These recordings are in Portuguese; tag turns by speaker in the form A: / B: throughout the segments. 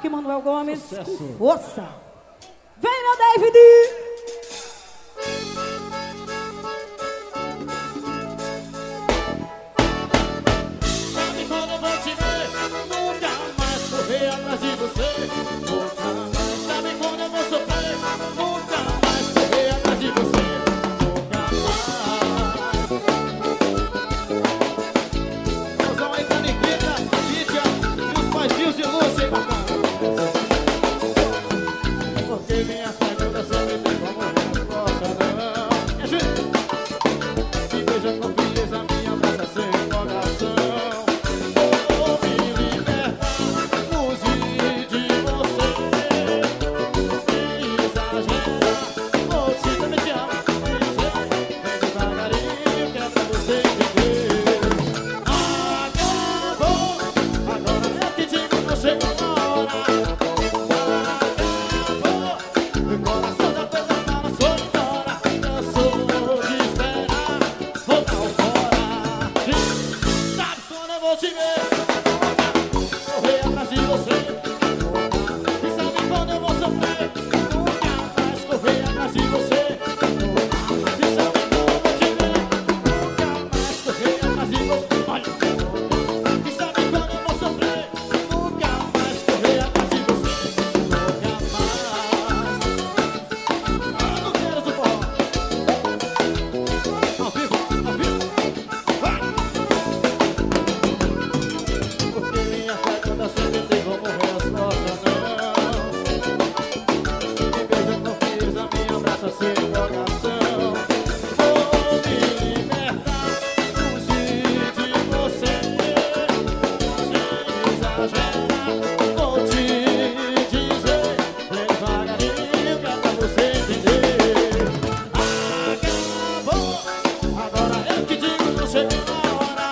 A: Mark Manuel Gomes.
B: Sucesso.
A: Com força. Vem, meu David!
B: Sabe quando eu vou te ver? Nunca mais correr atrás de você. Nunca mais. Sabe quando eu vou sofrer? Nunca mais correr atrás de você. Nunca mais. Mãozão aí pra Niquita, Lídia e os paizinhos de Lúcia, hein, papai? Porque minha segunda sempre tem como resposta, não. É gente. Me beija com frieza, me abraça sem coração. Vou me libertar, fugir de você. Sem exagerar, você também te ama. Dizer, vem devagarinho, que é pra você viver. Acabou, agora eu te digo, não chegou na hora. Acabou, meu coração já fez as malas, foi embora. Cansou de esperar, voltar fora. Sabe quando eu vou te ver? Correr atrás de você. E sabe quando eu vou sofrer? Nunca mais correr atrás de você. E sabe quando eu vou te ver? Nunca mais correr atrás de você. Olha. E sabe quando eu vou sofrer? Nunca mais correr atrás de você. Nunca mais. Não quero do forró. Ao vivo, ao vivo. Vai! Porque minha fé toda sempre tem como resposta, não. Me beija com frieza, me abraça sem coração. Vou me libertar, fugir de você. Sem exagerar, vou te dizer, vem devagarinho, que é pra você entender. Acabou, agora eu te digo, não chegou na hora.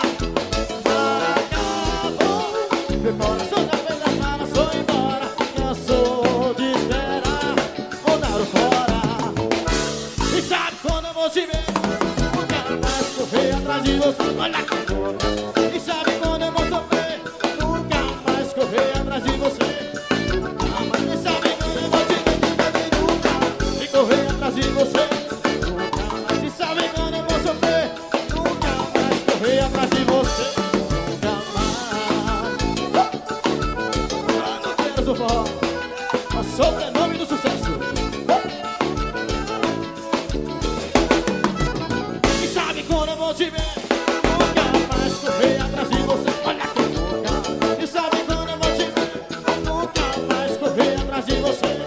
B: Acabou, meu coração já fez as malas, foi embora. Cansou de esperar, vou dar o fora. E sabe quando eu vou te ver? Nunca mais correr atrás de você. Olha que boca. E sabe quando eu vou sofrer? Nunca mais correr atrás de você. E sabe quando eu vou te ver? Nunca e correr atrás de você. Nunca mais. E sabe quando eu vou sofrer? Nunca mais correr atrás de você. Nunca mais. Não quero do forró. O sobrenome do sucesso. E sabe quando eu vou te ver? Nunca mais correr atrás de você. Olha que boca. E sabe quando eu vou te ver? Nunca mais correr atrás de você.